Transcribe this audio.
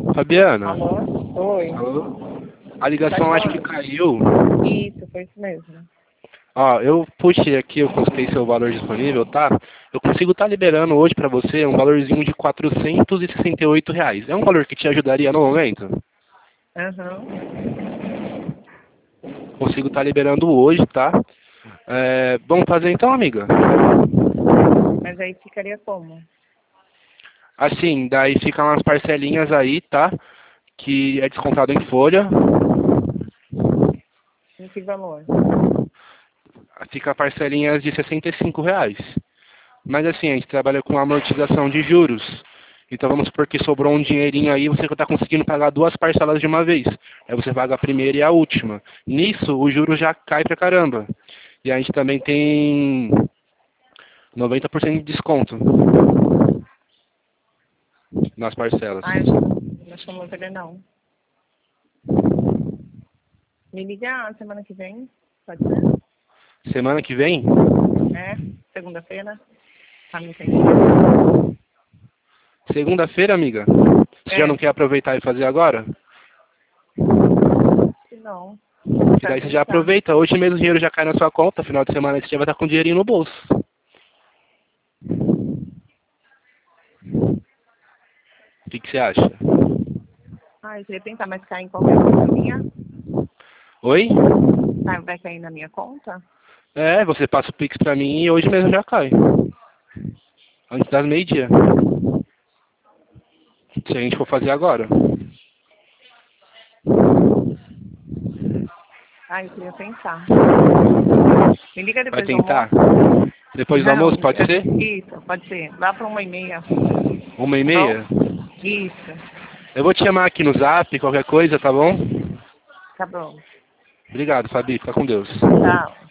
Fabiana, Alô? Oi. alô? A Tá ligação acho que falando? caiu. Isso, foi isso mesmo. Ó, eu puxei aqui, eu consultei seu valor disponível, tá? Eu consigo estar liberando hoje pra você um valorzinho de R$ 468. É um valor que te ajudaria no momento? Aham. Consigo estar liberando hoje, tá? Vamos fazer então, amiga? Mas aí ficaria como? Assim, daí ficam umas parcelinhas aí, tá? Que é descontado em folha. Em que valor? Fica parcelinhas de R$ 65. Mas assim, a gente trabalha com amortização de juros. Então vamos supor que sobrou um dinheirinho aí, você está conseguindo pagar duas parcelas de uma vez. Aí você paga a primeira e a última. Nisso, o juro já cai pra caramba. E a gente também tem 90% de desconto nas parcelas. Ah, acho que eu não vou querer não. Me liga a semana que vem, pode ser? Semana que vem? É, segunda-feira, pra me entender. Segunda-feira, amiga? Você já É, não quer aproveitar e fazer agora? se não, Que daí quero você já pensar. aproveita. Hoje mesmo o dinheiro já cai na sua conta. Final de semana você já vai estar com o dinheirinho no bolso. O que você acha? Ah, eu queria pensar, mas cai em qualquer conta minha? Oi? Vai cair na minha conta? Você passa o Pix pra mim e hoje mesmo já cai. Antes das meio-dia. Se a gente for fazer agora. Ah, eu queria pensar. Me liga Vai depois do tentar? almoço? Depois do Não, almoço, pode ser? isso, pode ser. Lá para 1h30, 1h30? tá bom? Isso, Eu vou te chamar aqui no Zap, qualquer coisa, tá bom? tá bom. Obrigado, Fabi. Fica com Deus. Tchau.